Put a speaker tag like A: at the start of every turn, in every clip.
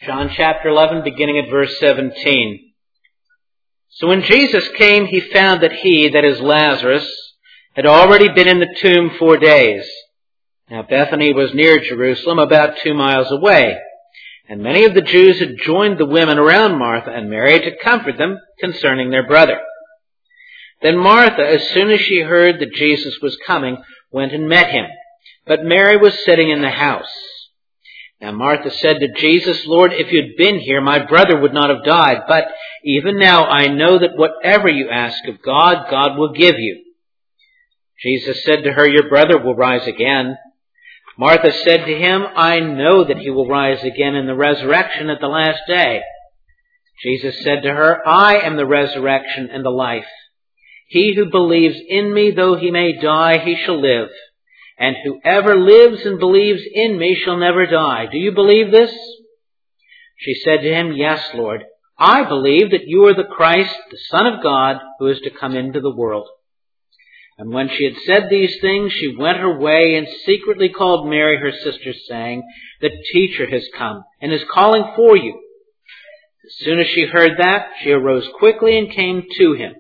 A: John chapter 11, beginning at verse 17. So when Jesus came, he found that he, that is Lazarus, had already been in the tomb 4 days. Now Bethany was near Jerusalem, about 2 miles away. And many of the Jews had joined the women around Martha and Mary to comfort them concerning their brother. Then Martha, as soon as she heard that Jesus was coming, went and met him. But Mary was sitting in the house. Now Martha said to Jesus, Lord, if you'd been here, my brother would not have died. But even now I know that whatever you ask of God, God will give you. Jesus said to her, your brother will rise again. Martha said to him, I know that he will rise again in the resurrection at the last day. Jesus said to her, I am the resurrection and the life. He who believes in me, though he may die, he shall live. And whoever lives and believes in me shall never die. Do you believe this? She said to him, yes, Lord. I believe that you are the Christ, the Son of God, who is to come into the world. And when she had said these things, she went her way and secretly called Mary, her sister, saying, the teacher has come and is calling for you. As soon as she heard that, she arose quickly and came to him.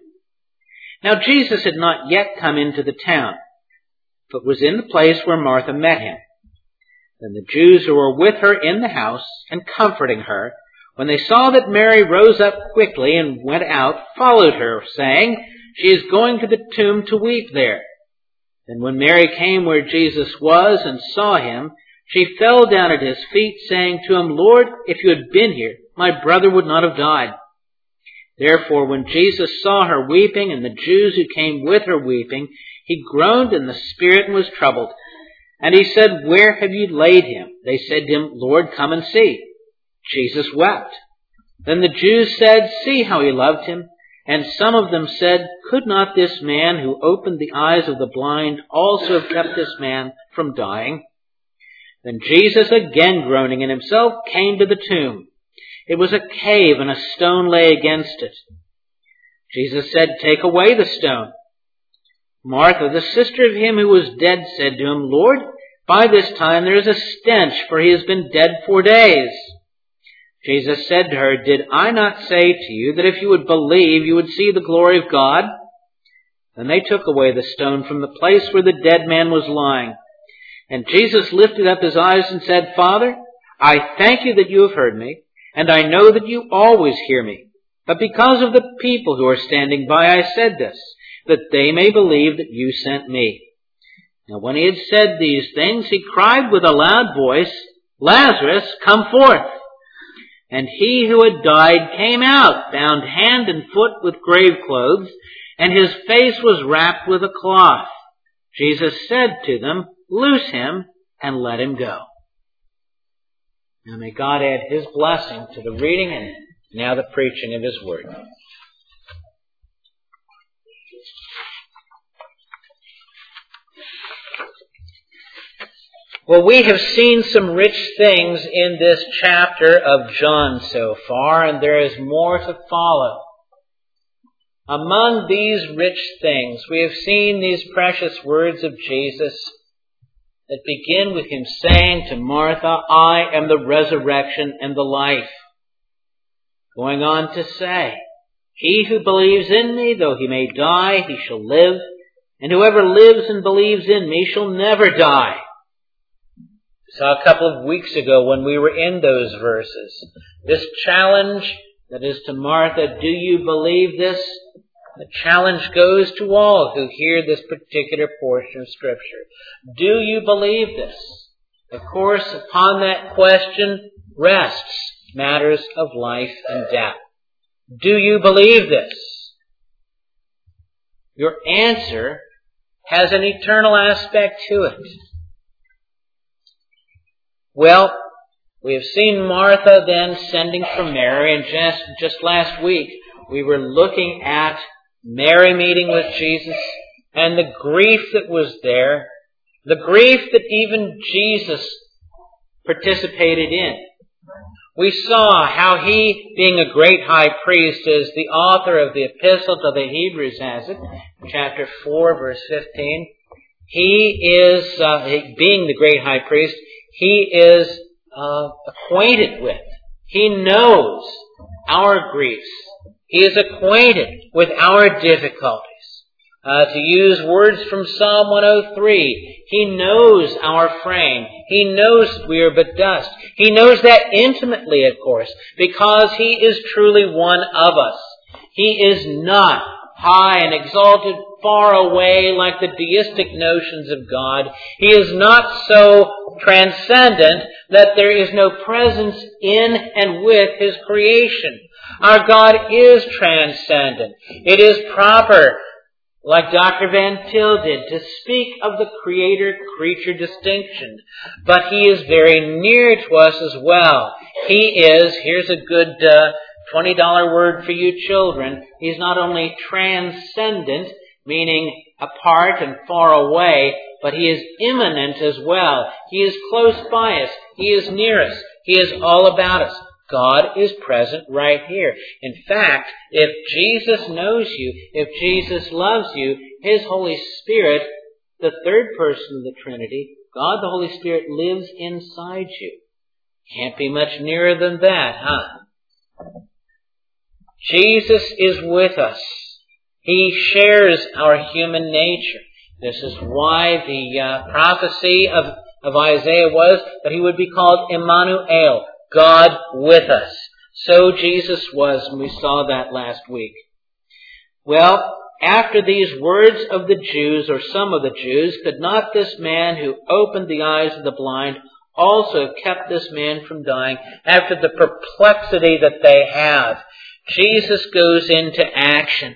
A: Now Jesus had not yet come into the town, but was in the place where Martha met him. Then the Jews who were with her in the house and comforting her, when they saw that Mary rose up quickly and went out, followed her, saying, she is going to the tomb to weep there. Then when Mary came where Jesus was and saw him, she fell down at his feet, saying to him, Lord, if you had been here, my brother would not have died. Therefore, when Jesus saw her weeping, and the Jews who came with her weeping, he groaned in the spirit and was troubled. And he said, where have you laid him? They said to him, Lord, come and see. Jesus wept. Then the Jews said, see how he loved him. And some of them said, could not this man who opened the eyes of the blind also have kept this man from dying? Then Jesus, again groaning in himself, came to the tomb. It was a cave, and a stone lay against it. Jesus said, take away the stone. Martha, the sister of him who was dead, said to him, Lord, by this time there is a stench, for he has been dead 4 days. Jesus said to her, did I not say to you that if you would believe, you would see the glory of God? Then they took away the stone from the place where the dead man was lying. And Jesus lifted up his eyes and said, Father, I thank you that you have heard me, and I know that you always hear me. But because of the people who are standing by, I said this, that they may believe that you sent me. Now when he had said these things, he cried with a loud voice, Lazarus, come forth. And he who had died came out, bound hand and foot with grave clothes, and his face was wrapped with a cloth. Jesus said to them, loose him and let him go. Now may God add his blessing to the reading and now the preaching of his word. Well, we have seen some rich things in this chapter of John so far, and there is more to follow. Among these rich things, we have seen these precious words of Jesus that begin with him saying to Martha, I am the resurrection and the life. Going on to say, he who believes in me, though he may die, he shall live, and whoever lives and believes in me shall never die. We saw a couple of weeks ago when we were in those verses, this challenge that is to Martha, do you believe this? The challenge goes to all who hear this particular portion of Scripture. Do you believe this? Of course, upon that question rests matters of life and death. Do you believe this? Your answer has an eternal aspect to it. Well, we have seen Martha then sending for Mary, and just last week we were looking at Mary meeting with Jesus and the grief that was there, the grief that even Jesus participated in. We saw how he, being a great high priest, as the author of the Epistle to the Hebrews has it, chapter 4, verse 15, he is, being the great high priest, he is acquainted with He knows our griefs. He is acquainted with our difficulties. To use words from Psalm 103, He knows our frame. He knows we are but dust. He knows that intimately, of course, because He is truly one of us. He is not high and exalted far away like the deistic notions of God. He is not so transcendent that there is no presence in and with His creation. Our God is transcendent. It is proper, like Dr. Van Til did, to speak of the creator-creature distinction. But He is very near to us as well. He is, here's a good $20 word for you children, He's not only transcendent, meaning apart and far away, but He is immanent as well. He is close by us. He is near us. He is all about us. God is present right here. In fact, if Jesus knows you, if Jesus loves you, His Holy Spirit, the third person of the Trinity, God the Holy Spirit, lives inside you. Can't be much nearer than that, huh? Jesus is with us. He shares our human nature. This is why the prophecy of Isaiah was that He would be called Emmanuel, God with us. So Jesus was, and we saw that last week. Well, after these words of the Jews, or some of the Jews, could not this man who opened the eyes of the blind also have kept this man from dying after the perplexity that they have? Jesus goes into action.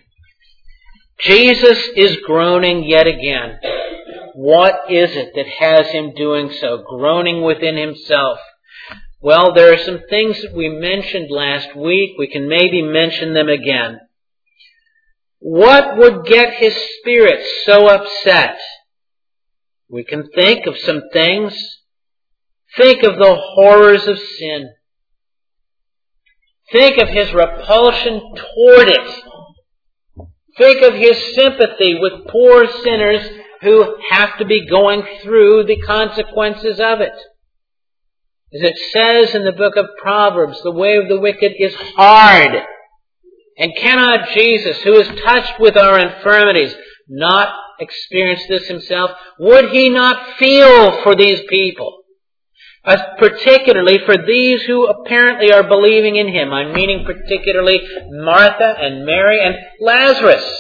A: Jesus is groaning yet again. What is it that has Him doing so, groaning within Himself? Well, there are some things that we mentioned last week. We can maybe mention them again. What would get His Spirit so upset? We can think of some things. Think of the horrors of sin. Think of His repulsion toward it. Think of His sympathy with poor sinners who have to be going through the consequences of it. As it says in the book of Proverbs, the way of the wicked is hard. And cannot Jesus, who is touched with our infirmities, not experience this Himself? Would He not feel for these people? Particularly for these who apparently are believing in Him. I'm meaning particularly Martha and Mary and Lazarus.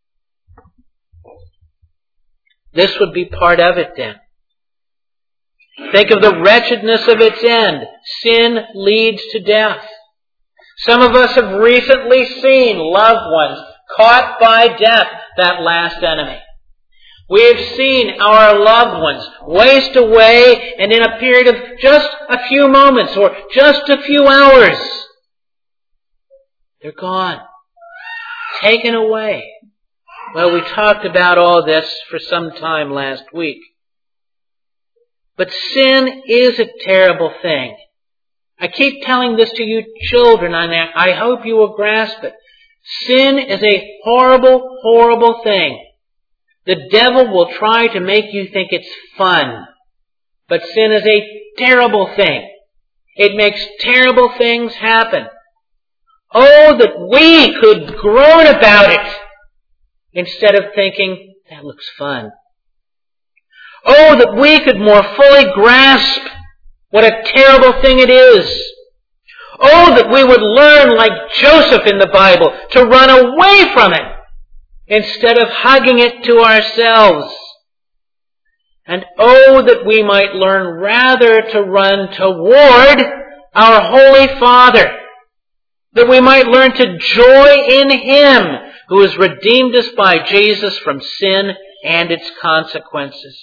A: This would be part of it then. Think of the wretchedness of its end. Sin leads to death. Some of us have recently seen loved ones caught by death, that last enemy. We have seen our loved ones waste away, and in a period of just a few moments or just a few hours, they're gone. Taken away. Well, we talked about all this for some time last week. But sin is a terrible thing. I keep telling this to you children, and I hope you will grasp it. Sin is a horrible, horrible thing. The devil will try to make you think it's fun. But sin is a terrible thing. It makes terrible things happen. Oh, that we could groan about it instead of thinking, that looks fun. Oh, that we could more fully grasp what a terrible thing it is. Oh, that we would learn, like Joseph in the Bible, to run away from it instead of hugging it to ourselves. And oh, that we might learn rather to run toward our Holy Father. That we might learn to joy in Him who has redeemed us by Jesus from sin and its consequences.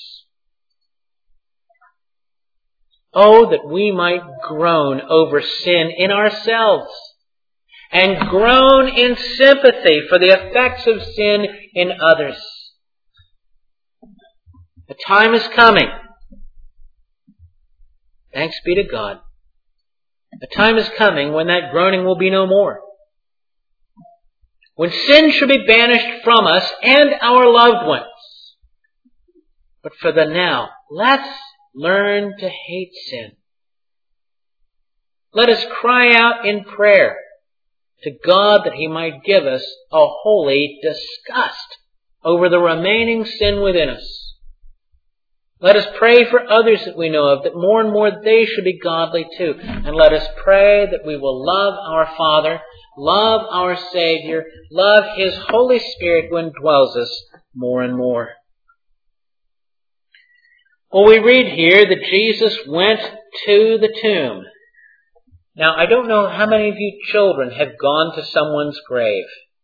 A: Oh, that we might groan over sin in ourselves and groan in sympathy for the effects of sin in others. The time is coming. Thanks be to God. The time is coming when that groaning will be no more. When sin shall be banished from us and our loved ones. But for the now, let's learn to hate sin. Let us cry out in prayer to God that He might give us a holy disgust over the remaining sin within us. Let us pray for others that we know of, that more and more they should be godly too. And let us pray that we will love our Father, love our Savior, love His Holy Spirit who indwells us more and more. Well, we read here that Jesus went to the tomb. Now, I don't know how many of you children have gone to someone's grave.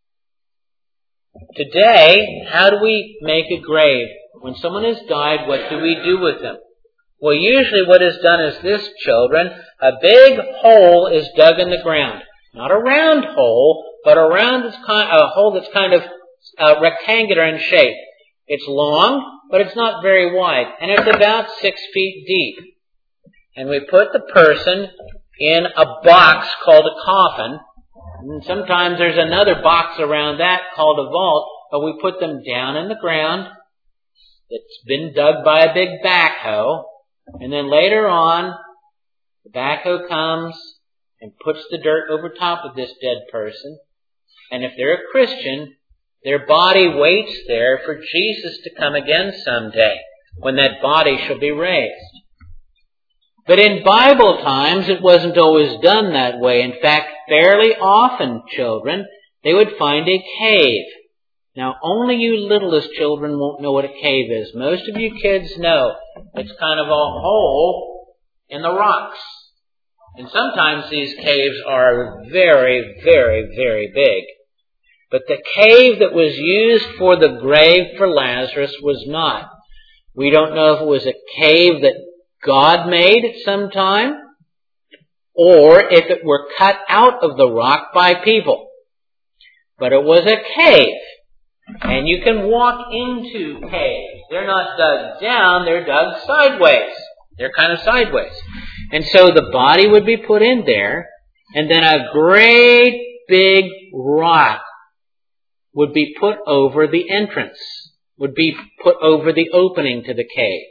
A: Today, how do we make a grave? When someone has died, what do we do with them? Well, usually what is done is this, children. A big hole is dug in the ground. Not a round hole, but a hole that's kind of rectangular in shape. It's long, but it's not very wide. And it's about 6 feet deep. And we put the person in a box called a coffin. And sometimes there's another box around that called a vault. But we put them down in the ground. It's been dug by a big backhoe. And then later on, the backhoe comes and puts the dirt over top of this dead person. And if they're a Christian, their body waits there for Jesus to come again someday, when that body shall be raised. But in Bible times, it wasn't always done that way. In fact, fairly often, children, they would find a cave. Now, only you littlest children won't know what a cave is. Most of you kids know. It's kind of a hole in the rocks. And sometimes these caves are very, very, very big. But the cave that was used for the grave for Lazarus was not. We don't know if it was a cave that God made at some time, or if it were cut out of the rock by people. But it was a cave. And you can walk into caves. They're not dug down, they're dug sideways. They're kind of sideways. And so the body would be put in there, and then a great big rock would be put over the entrance, would be put over the opening to the cave.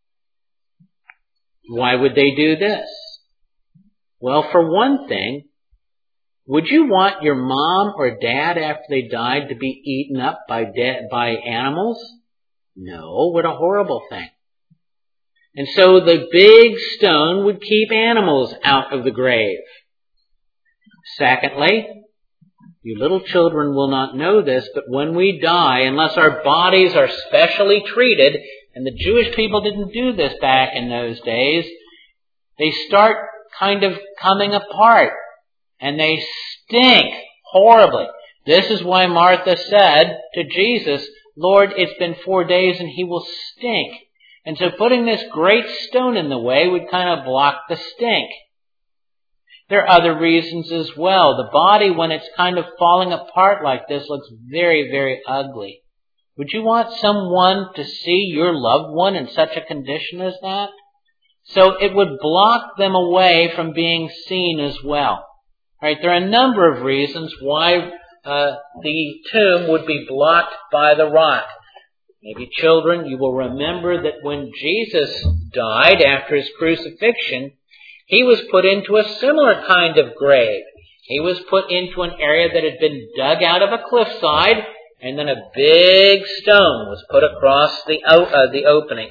A: Why would they do this? Well, for one thing, would you want your mom or dad after they died to be eaten up by animals? No, what a horrible thing. And so the big stone would keep animals out of the grave. Secondly, you little children will not know this, but when we die, unless our bodies are specially treated, and the Jewish people didn't do this back in those days, they start kind of coming apart, and they stink horribly. This is why Martha said to Jesus, Lord, it's been 4 days and he will stink. And so putting this great stone in the way would kind of block the stink. There are other reasons as well. The body, when it's kind of falling apart like this, looks very, very ugly. Would you want someone to see your loved one in such a condition as that? So it would block them away from being seen as well. Right? There are a number of reasons why the tomb would be blocked by the rock. Maybe children, you will remember that when Jesus died after his crucifixion, he was put into a similar kind of grave. He was put into an area that had been dug out of a cliffside, and then a big stone was put across the opening.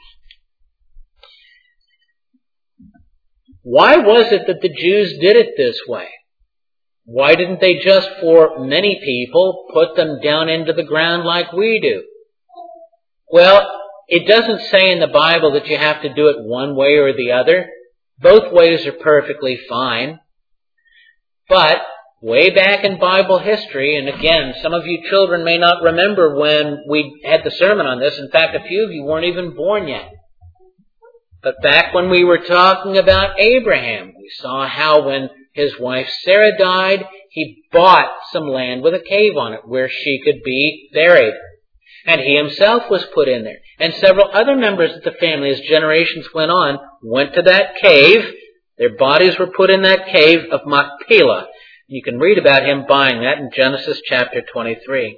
A: Why was it that the Jews did it this way? Why didn't they just, for many people, put them down into the ground like we do? Well, it doesn't say in the Bible that you have to do it one way or the other. Both ways are perfectly fine. But way back in Bible history, and again, some of you children may not remember when we had the sermon on this. In fact, a few of you weren't even born yet. But back when we were talking about Abraham, we saw how when his wife Sarah died, he bought some land with a cave on it where she could be buried. And he himself was put in there. And several other members of the family, as generations went on, went to that cave. Their bodies were put in that cave of Machpelah. You can read about him buying that in Genesis chapter 23.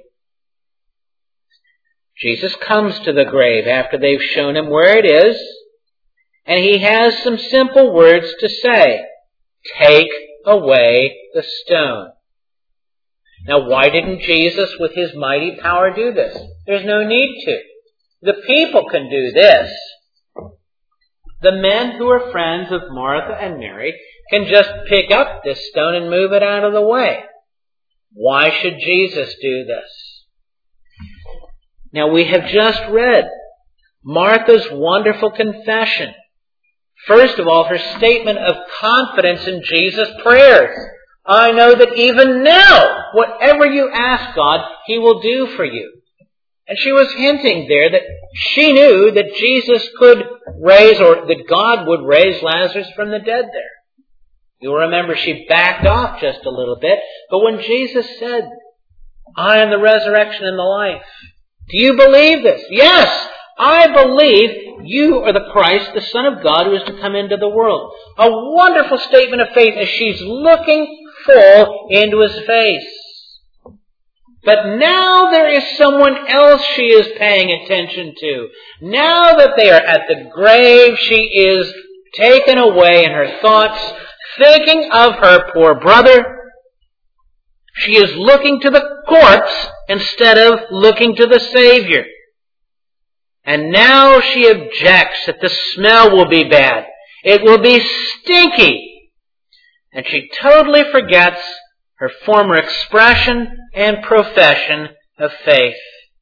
A: Jesus comes to the grave after they've shown him where it is, and he has some simple words to say. take away the stone. Now, why didn't Jesus, with his mighty power, do this? There's no need to. The people can do this. The men who are friends of Martha and Mary can just pick up this stone and move it out of the way. Why should Jesus do this? Now, we have just read Martha's wonderful confession. First of all, her statement of confidence in Jesus' prayers. I know that even now, whatever you ask God, He will do for you. And she was hinting there that she knew that Jesus could raise, or that God would raise Lazarus from the dead there. You'll remember she backed off just a little bit, but when Jesus said, I am the resurrection and the life, do you believe this? Yes, I believe you are the Christ, the Son of God, who is to come into the world. A wonderful statement of faith as she's looking full into His face. But now there is someone else she is paying attention to. Now that they are at the grave, she is taken away in her thoughts, thinking of her poor brother. She is looking to the corpse instead of looking to the Savior. And now she objects that the smell will be bad. It will be stinky. And she totally forgets her former expression and profession of faith.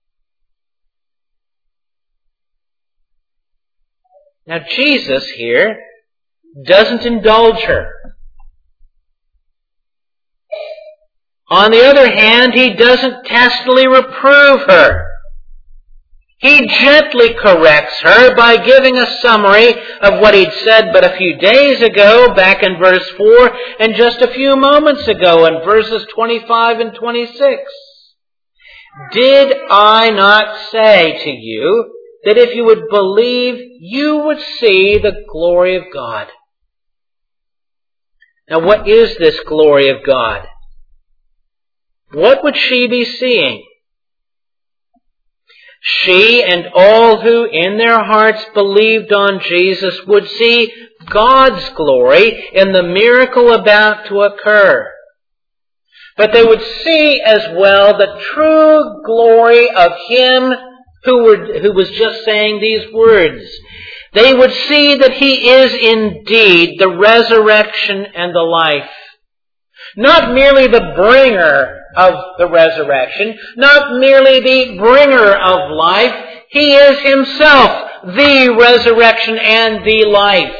A: Now Jesus here doesn't indulge her. On the other hand, He doesn't testily reprove her. He gently corrects her by giving a summary of what He'd said but a few days ago, back in verse 4, and just a few moments ago in verses 25 and 26. Did I not say to you that if you would believe, you would see the glory of God? Now, what is this glory of God? What would she be seeing? She and all who in their hearts believed on Jesus would see God's glory in the miracle about to occur. But they would see as well the true glory of Him who was just saying these words. They would see that He is indeed the resurrection and the life. Not merely the bringer of the resurrection, not merely the bringer of life, He is Himself the resurrection and the life.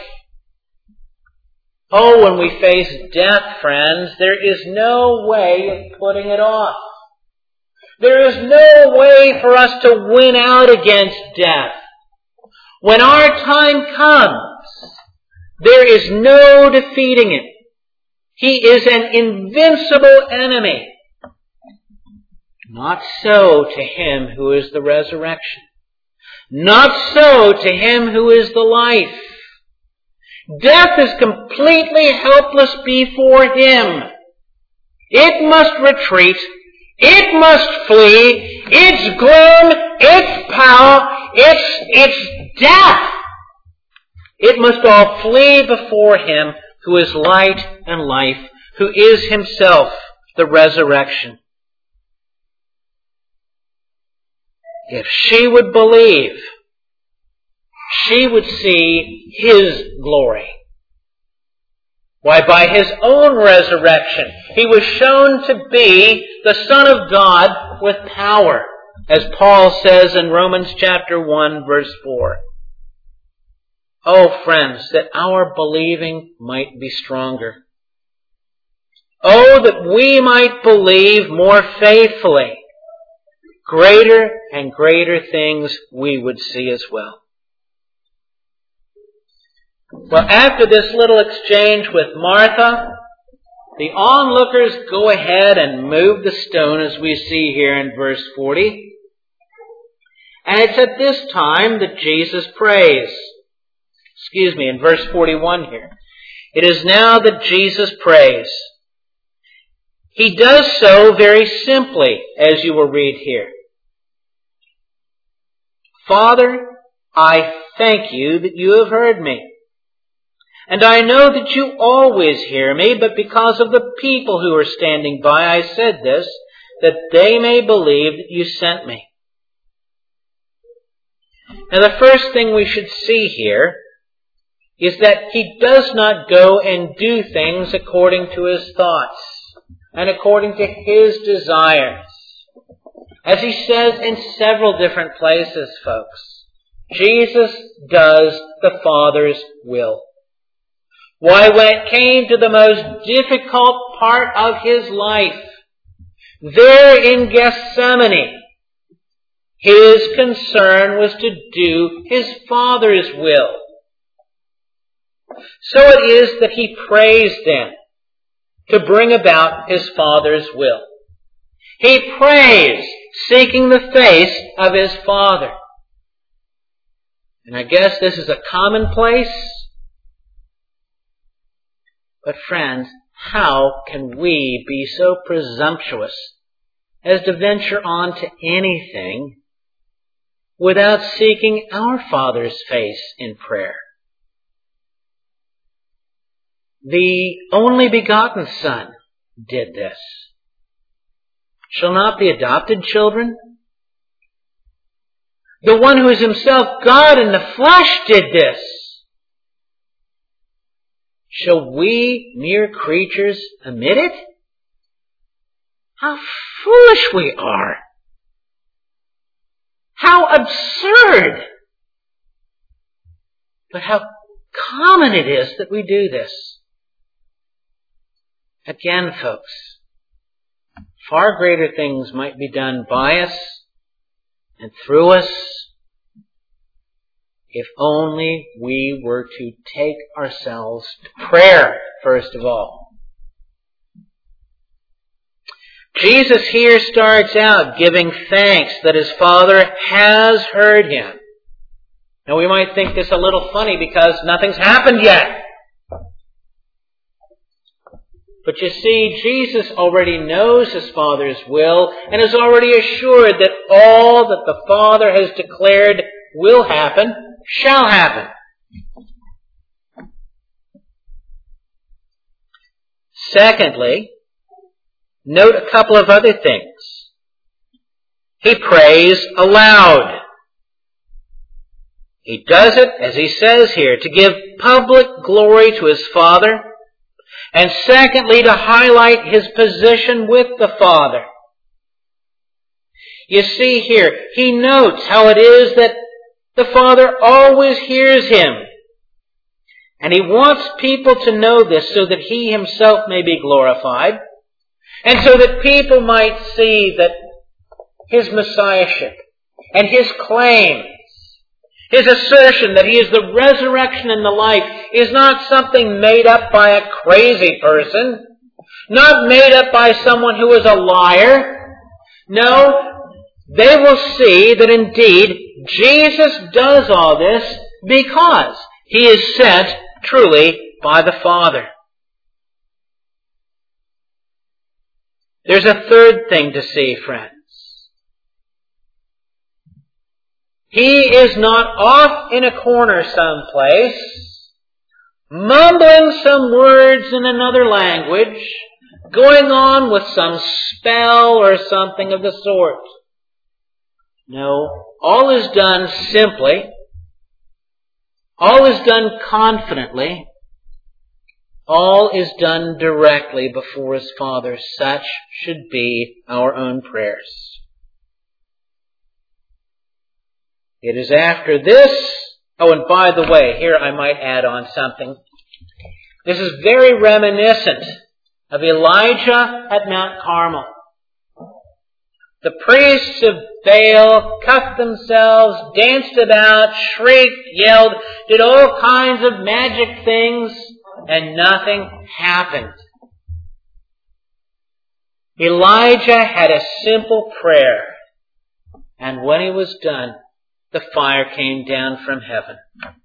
A: Oh, when we face death, friends, there is no way of putting it off. There is no way for us to win out against death. When our time comes, there is no defeating it. He is an invincible enemy. Not so to Him who is the resurrection. Not so to Him who is the life. Death is completely helpless before Him. It must retreat. It must flee. Its gloom, its power, its death. It must all flee before Him who is light and life, who is Himself the resurrection. If she would believe, she would see His glory. Why, by His own resurrection, He was shown to be the Son of God with power, as Paul says in Romans chapter 1, verse 4. Oh, friends, that our believing might be stronger. Oh, that we might believe more faithfully. Greater and greater things we would see as well. Well, after this little exchange with Martha, the onlookers go ahead and move the stone, as we see here in verse 40. And it's at this time that Jesus prays. In verse 41 here. It is now that Jesus prays. He does so very simply, as you will read here. Father, I thank you that you have heard me. And I know that you always hear me, but because of the people who are standing by, I said this, that they may believe that you sent me. Now the first thing we should see here is that he does not go and do things according to his thoughts and according to his desires. As he says in several different places, folks, Jesus does the Father's will. Why, when it came to the most difficult part of his life, there in Gethsemane, his concern was to do his Father's will. So it is that he prays then to bring about his Father's will. He prays seeking the face of his Father. And I guess this is a commonplace. But friends, how can we be so presumptuous as to venture on to anything without seeking our Father's face in prayer? The only begotten Son did this. Shall not the adopted children? The one who is himself God in the flesh did this. Shall we, mere creatures, omit it? How foolish we are! How absurd! But how common it is that we do this. Again, folks, far greater things might be done by us and through us if only we were to take ourselves to prayer, first of all. Jesus here starts out giving thanks that his Father has heard him. Now we might think this a little funny because nothing's happened yet. But you see, Jesus already knows his Father's will and is already assured that all that the Father has declared will happen, shall happen. Secondly, note a couple of other things. He prays aloud. He does it, as he says here, to give public glory to his Father, and secondly, to highlight his position with the Father. You see here, he notes how it is that the Father always hears him. And he wants people to know this so that he himself may be glorified, and so that people might see that his messiahship and his claims, his assertion that he is the resurrection and the life, is not something made up by a crazy person, not made up by someone who is a liar. No, they will see that indeed Jesus does all this because he is sent truly by the Father. There's a third thing to see, friends. He is not off in a corner someplace, mumbling some words in another language, going on with some spell or something of the sort. No, all is done simply, all is done confidently, all is done directly before his Father. Such should be our own prayers. It is after this, and by the way, here I might add on something. This is very reminiscent of Elijah at Mount Carmel. The priests of Baal cut themselves, danced about, shrieked, yelled, did all kinds of magic things, and nothing happened. Elijah had a simple prayer, and when he was done, the fire came down from heaven.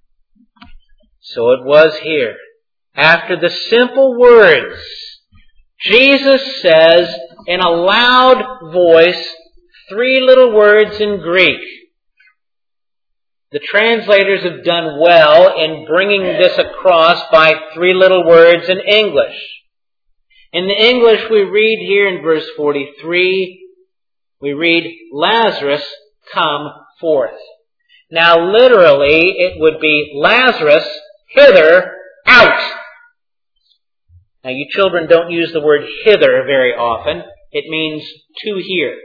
A: So it was here. After the simple words, Jesus says in a loud voice 3 little words in Greek. The translators have done well in bringing this across by three little words in English. In the English we read here in verse 43, we read, Lazarus, come forth. Now literally it would be Lazarus, hither, out. Now you children don't use the word hither very often. It means to here.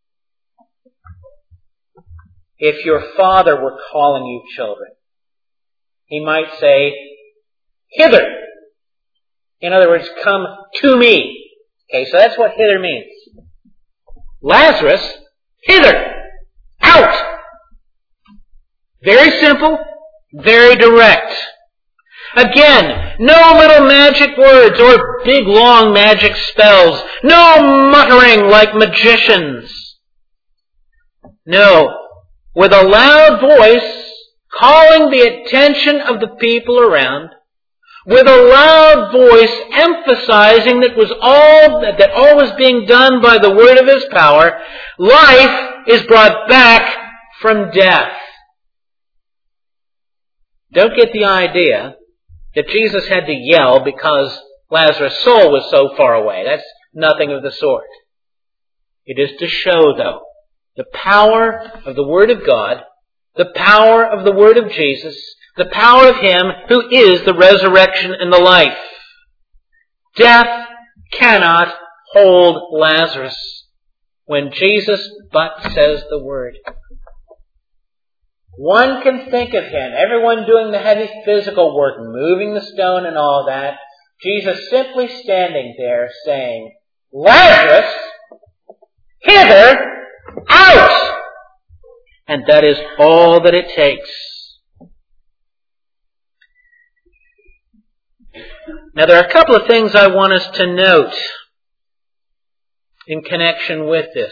A: If your father were calling you children, he might say, hither. In other words, come to me. Okay, so that's what hither means. Lazarus, hither, out. Very simple, very direct. Again, no little magic words or big long magic spells. No muttering like magicians. No. With a loud voice, calling the attention of the people around, with a loud voice emphasizing that all was being done by the word of His power, life is brought back from death. Don't get the idea that Jesus had to yell because Lazarus' soul was so far away. That's nothing of the sort. It is to show, though, the power of the Word of God, the power of the Word of Jesus, the power of Him who is the resurrection and the life. Death cannot hold Lazarus when Jesus but says the word. One can think of Him, everyone doing the heavy physical work, moving the stone and all that, Jesus simply standing there saying, Lazarus, hither, out! And that is all that it takes. Now there are a couple of things I want us to note in connection with this.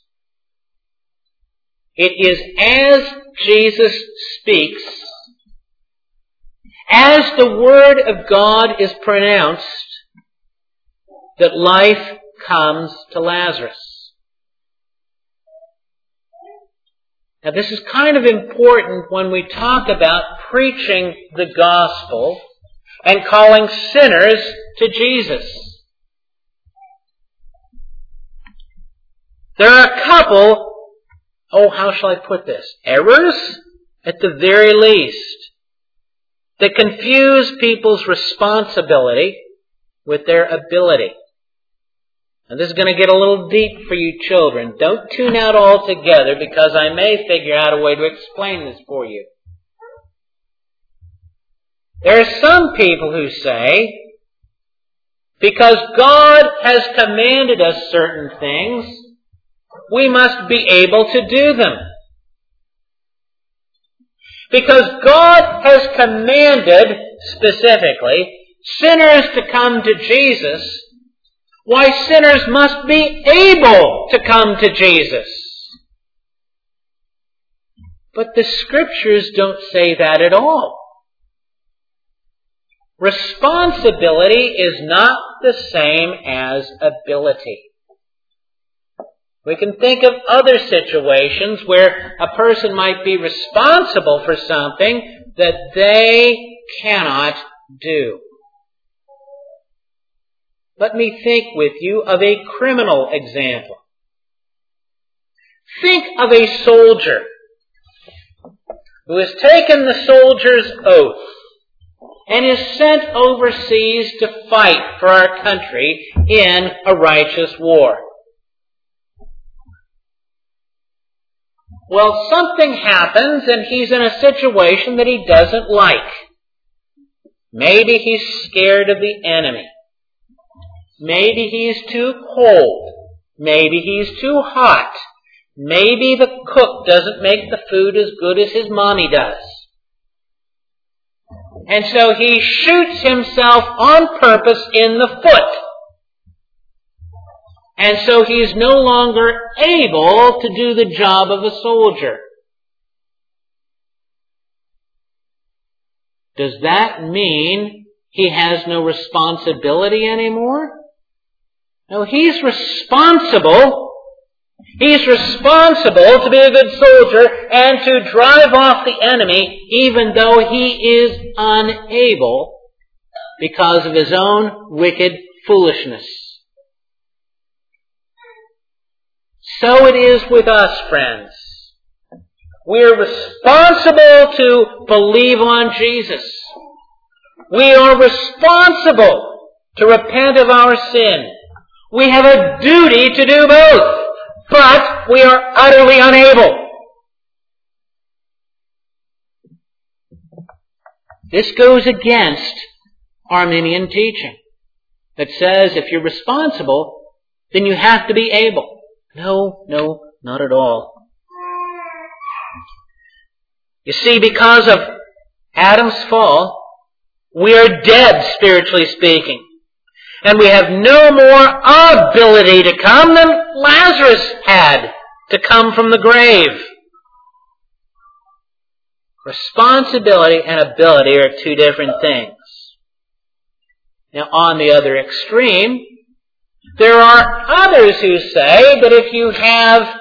A: It is as Jesus speaks, as the Word of God is pronounced, that life comes to Lazarus. Now this is kind of important when we talk about preaching the gospel and calling sinners to Jesus. There are a couple, how shall I put this? Errors, at the very least, that confuse people's responsibility with their ability. And this is going to get a little deep for you children. Don't tune out altogether because I may figure out a way to explain this for you. There are some people who say, because God has commanded us certain things, we must be able to do them. Because God has commanded, specifically, sinners to come to Jesus, why sinners must be able to come to Jesus. But the Scriptures don't say that at all. Responsibility is not the same as ability. We can think of other situations where a person might be responsible for something that they cannot do. Let me think with you of a criminal example. Think of a soldier who has taken the soldier's oath and is sent overseas to fight for our country in a righteous war. Well, something happens and he's in a situation that he doesn't like. Maybe he's scared of the enemy. Maybe he's too cold. Maybe he's too hot. Maybe the cook doesn't make the food as good as his mommy does. And so he shoots himself on purpose in the foot. And so he's no longer able to do the job of a soldier. Does that mean he has no responsibility anymore? No, he's responsible He's responsible to be a good soldier and to drive off the enemy, even though he is unable because of his own wicked foolishness. So it is with us, friends. We are responsible to believe on Jesus. We are responsible to repent of our sin. We have a duty to do both, but we are utterly unable. This goes against Arminian teaching that says if you're responsible, then you have to be able. No, not at all. You see, because of Adam's fall, we are dead, spiritually speaking. And we have no more ability to come than Lazarus had to come from the grave. Responsibility and ability are two different things. Now, on the other extreme, there are others who say that if you have,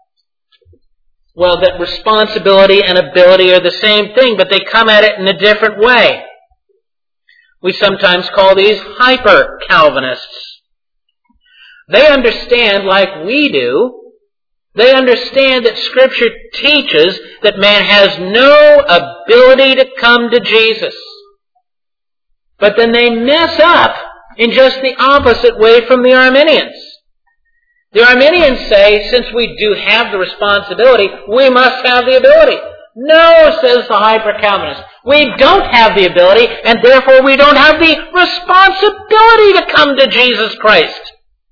A: that responsibility and ability are the same thing, but they come at it in a different way. We sometimes call these hyper-Calvinists. They understand, like we do, they understand that Scripture teaches that man has no ability to come to Jesus. But then they mess up in just the opposite way from the Arminians. The Arminians say, since we do have the responsibility, we must have the ability. No, says the hyper-Calvinist. We don't have the ability, and therefore we don't have the responsibility to come to Jesus Christ.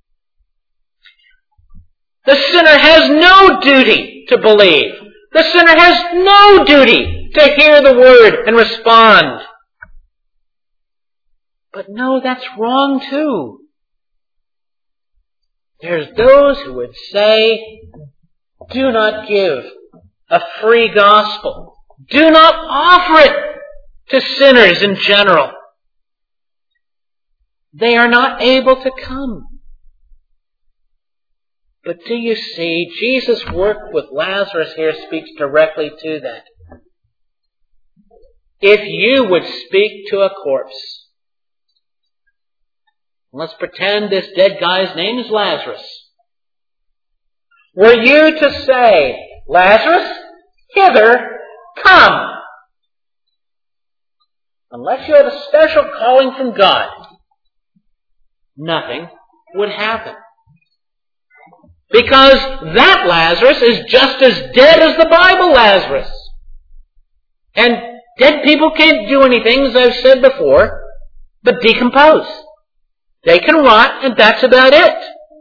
A: The sinner has no duty to believe. The sinner has no duty to hear the word and respond. But no, that's wrong too. There's those who would say, do not give a free gospel. Do not offer it to sinners in general. They are not able to come. But do you see, Jesus' work with Lazarus here speaks directly to that. If you would speak to a corpse, let's pretend this dead guy's name is Lazarus. Were you to say, Lazarus, hither, come. Unless you have a special calling from God, nothing would happen. Because that Lazarus is just as dead as the Bible Lazarus. And dead people can't do anything, as I've said before, but decompose. They can rot, and that's about it.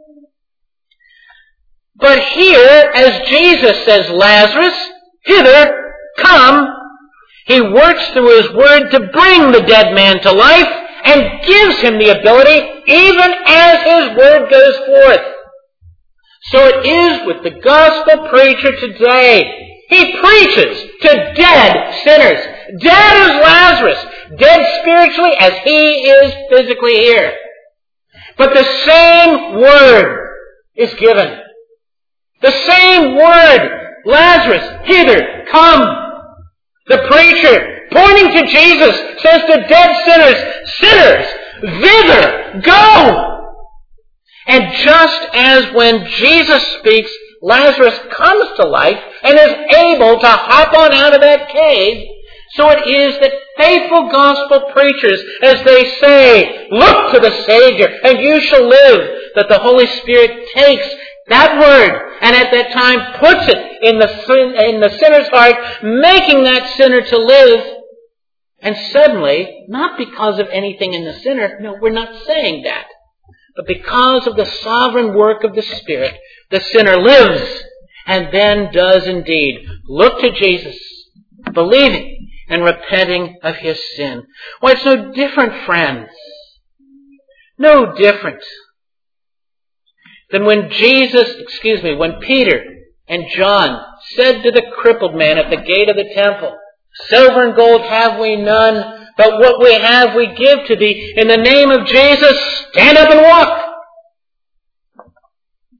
A: But here, as Jesus says, Lazarus, hither, come, he works through his word to bring the dead man to life and gives him the ability even as his word goes forth. So it is with the gospel preacher today. He preaches to dead sinners, dead as Lazarus, dead spiritually as he is physically here. But the same word is given. The same word, Lazarus, hither, come. The preacher, pointing to Jesus, says to dead sinners, thither, go. And just as when Jesus speaks, Lazarus comes to life and is able to hop on out of that cave, so it is that faithful gospel preachers, as they say, look to the Savior and you shall live, that the Holy Spirit takes that word and at that time puts it in the sinner's heart, making that sinner to live. And suddenly, not because of anything in the sinner, no, we're not saying that, but because of the sovereign work of the Spirit, the sinner lives and then does indeed look to Jesus, believing and repenting of his sin. Why, it's no different, friends. No different than when when Peter and John said to the crippled man at the gate of the temple, silver and gold have we none, but what we have we give to thee. In the name of Jesus, stand up and walk.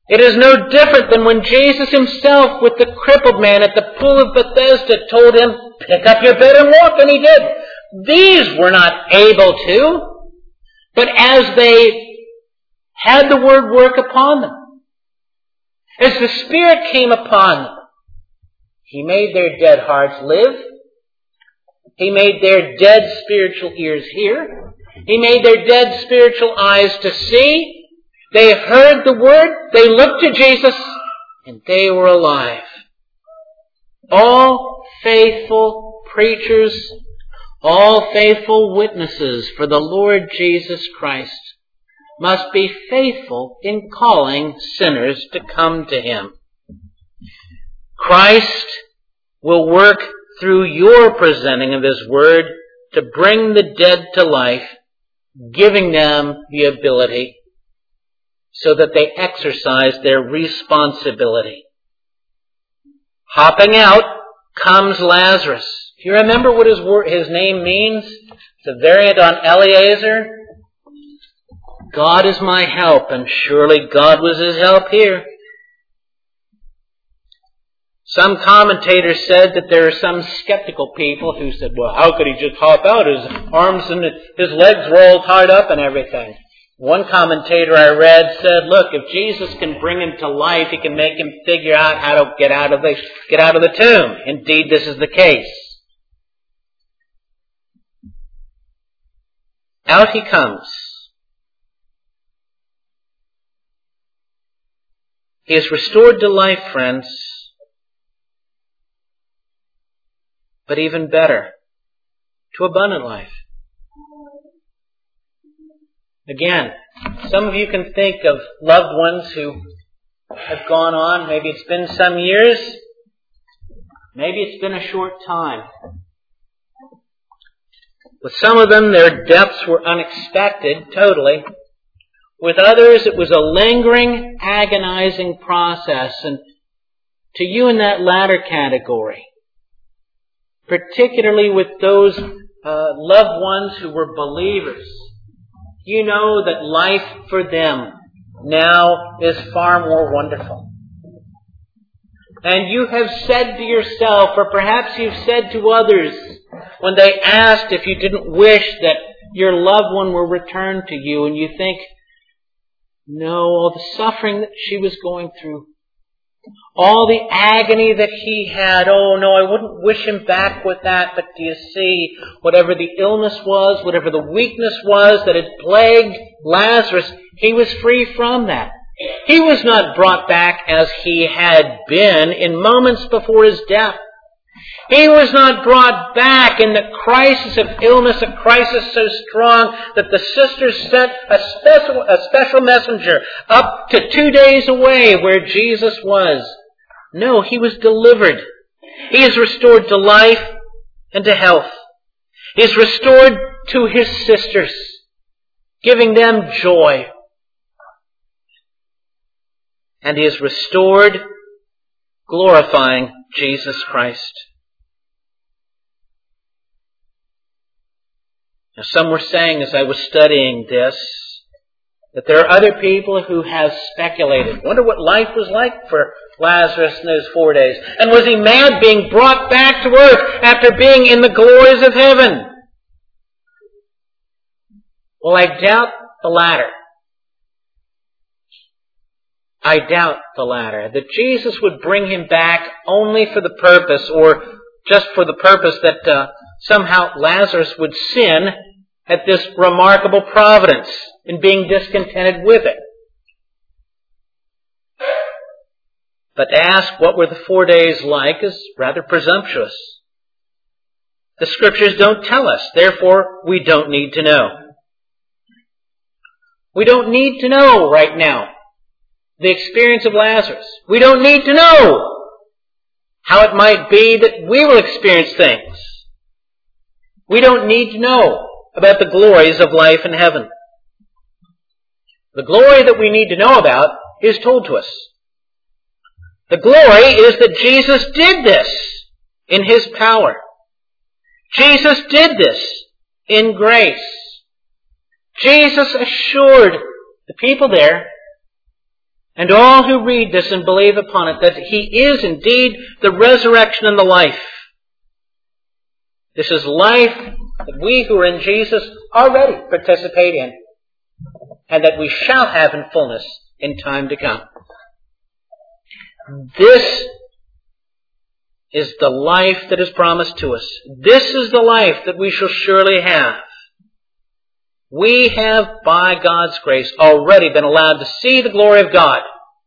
A: It is no different than when Jesus himself, with the crippled man at the pool of Bethesda, told him, pick up your bed and walk, and he did. These were not able to, but as they had the Word work upon them, as the Spirit came upon them, He made their dead hearts live. He made their dead spiritual ears hear. He made their dead spiritual eyes to see. They heard the Word. They looked to Jesus, and they were alive. All faithful preachers, all faithful witnesses for the Lord Jesus Christ must be faithful in calling sinners to come to Him. Christ will work through your presenting of His Word to bring the dead to life, giving them the ability so that they exercise their responsibility. Hopping out comes Lazarus. Do you remember what his name means? It's a variant on Eliezer. God is my help, and surely God was his help here. Some commentators said that there are some skeptical people who said, well, how could he just hop out? His arms and his legs were all tied up and everything. One commentator I read said, look, if Jesus can bring him to life, he can make him figure out how to get out of the tomb. Indeed, this is the case. Out he comes. He is restored to life, friends. But even better, to abundant life. Again, some of you can think of loved ones who have gone on. Maybe it's been some years. Maybe it's been a short time. With some of them, their deaths were unexpected, totally. With others, it was a lingering, agonizing process. And to you in that latter category, particularly with those loved ones who were believers, you know that life for them now is far more wonderful. And you have said to yourself, or perhaps you've said to others, when they asked if you didn't wish that your loved one were returned to you, and you think, no, all the suffering that she was going through, all the agony that he had, oh no, I wouldn't wish him back with that. But do you see, whatever the illness was, whatever the weakness was that had plagued Lazarus, he was free from that. He was not brought back as he had been in moments before his death. He was not brought back in the crisis of illness, a crisis so strong that the sisters sent a special messenger up to 2 days away where Jesus was. No, he was delivered. He is restored to life and to health. He is restored to his sisters, giving them joy. And he is restored, glorifying Jesus Christ. Now, some were saying as I was studying this, that there are other people who have speculated. Wonder what life was like for Lazarus in those 4 days. And was he mad being brought back to earth after being in the glories of heaven? Well, I doubt the latter. I doubt the latter. That Jesus would bring him back only for the purpose, or just for the purpose that somehow Lazarus would sin at this remarkable providence in being discontented with it. But to ask what were the 4 days like is rather presumptuous. The Scriptures don't tell us, therefore we don't need to know. We don't need to know right now the experience of Lazarus. We don't need to know how it might be that we will experience things. We don't need to know about the glories of life in heaven. The glory that we need to know about is told to us. The glory is that Jesus did this in His power. Jesus did this in grace. Jesus assured the people there And all who read this and believe upon it, that He is indeed the resurrection and the life. This is life that we who are in Jesus already participate in, and that we shall have in fullness in time to come. This is the life that is promised to us. This is the life that we shall surely have. We have, by God's grace, already been allowed to see the glory of God.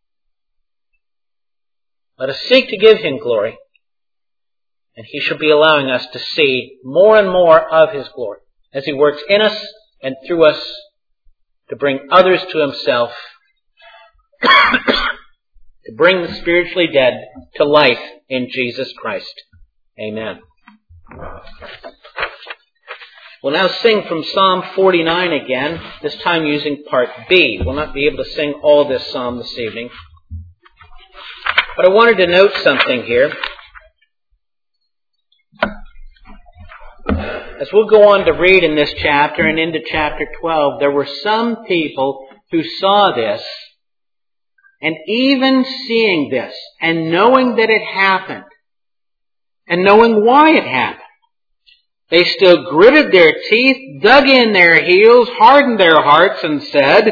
A: Let us seek to give Him glory, and He shall be allowing us to see more and more of His glory as He works in us and through us to bring others to Himself, to bring the spiritually dead to life in Jesus Christ. Amen. We'll now sing from Psalm 49 again, this time using part B. We'll not be able to sing all this psalm this evening. But I wanted to note something here. As we'll go on to read in this chapter and into chapter 12, there were some people who saw this, and even seeing this, and knowing that it happened, and knowing why it happened, they still gritted their teeth, dug in their heels, hardened their hearts, and said,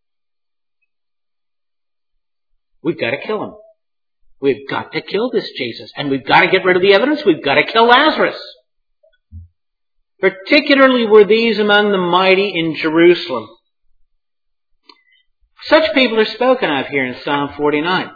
A: "We've got to kill him. We've got to kill this Jesus. And we've got to get rid of the evidence. We've got to kill Lazarus." Particularly were these among the mighty in Jerusalem. Such people are spoken of here in Psalm 49.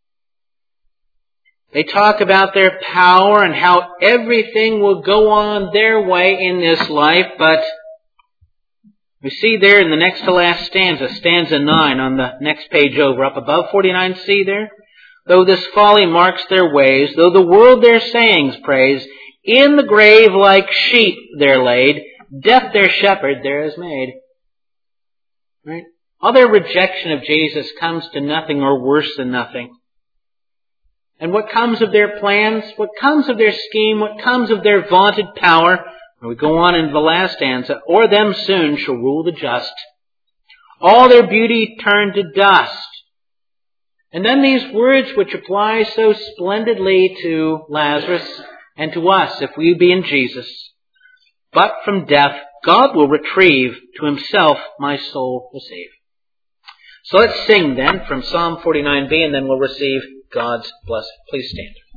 A: They talk about their power and how everything will go on their way in this life, but we see there in the next to last stanza, stanza 9 on the next page over, up above 49, see there? "Though this folly marks their ways, though the world their sayings praise, in the grave like sheep they're laid, death their shepherd there is made." Right? All their rejection of Jesus comes to nothing or worse than nothing. And what comes of their plans? What comes of their scheme? What comes of their vaunted power? And we go on into the last stanza, "O'er them soon shall rule the just. All their beauty turned to dust." And then these words which apply so splendidly to Lazarus and to us if we be in Jesus. "But from death God will retrieve, to Himself my soul receive." So let's sing then from Psalm 49b, and then we'll receive God's blessing. Please stand.